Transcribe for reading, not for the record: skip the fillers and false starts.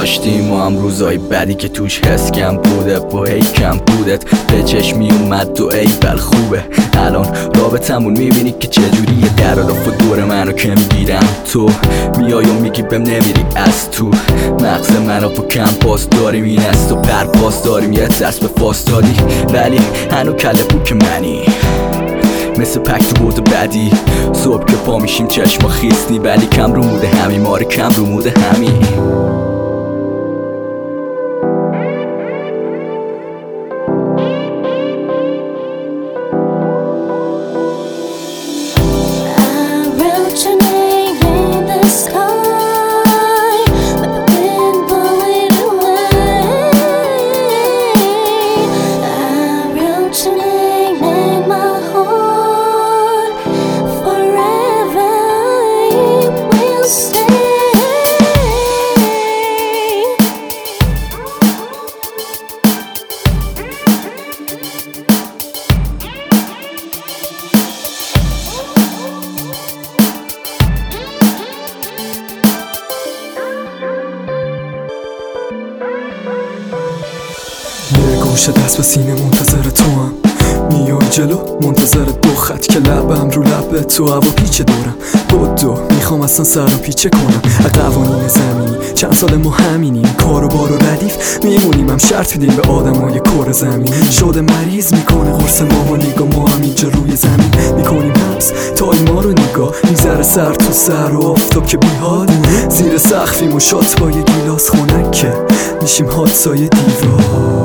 داشتیم ما هم روزای بعدی که توش حس کم بوده با هی کم بودت به چشمی اومد تو ای بل خوبه. الان رابطمون میبینی که چجوریه، در و دور منو که میگیرم تو میای و میگی بهم نمیری از تو مغز منو با کم پاس داریم، این است و پرپاس داریم یه ترس به فاس دادی ولی هنو کله بوک منی مثل پک تو بود بدی. صبح که پا میشیم چشما خیستی ولی کم رو موده همین ماره کم رو موده همین. یه گوشه دست به سینه منتظر تو هم میای جلو منتظر دو خط که لبم رو لب تو هوا پیچه دورم بدو میخوام اصلا سر و پیچه کنم. قوانین زمینی چند سال ما همینیم، کار و بار و ردیف میمونیم، هم شرط میدیم به آدمای کره زمین. شده مریض میکنه قرص ما و نگاه ما هم اینجا روی زمین میکنیم حبس تا این ما رو نگاه میذاره سر تو سر و آفتاب که بیحال زیر سقفیم و شات با یه گیلاس خنک که میشیم حادثای دیوار.